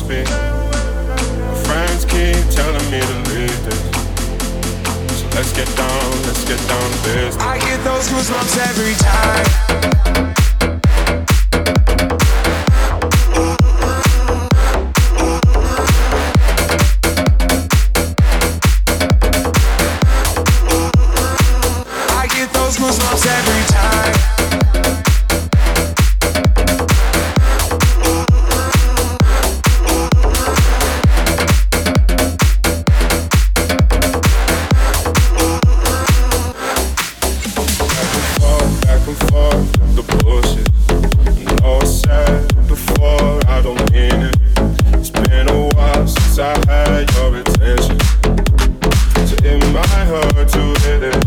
speak. My friends keep telling me to leave this. So let's get down to business. I get those goosebumps every time. Goosebumps every time. Back and forth, the bullshit. I know I said before, I don't mean it. It's been a while since I had your attention, so it might hurt to hit it.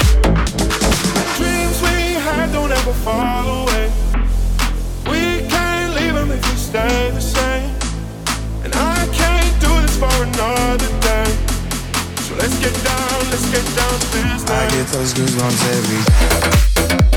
Don't ever fall away. We can't leave them if we stay the same. And I can't do this for another day. So let's get down to business. I get those goosebumps every day.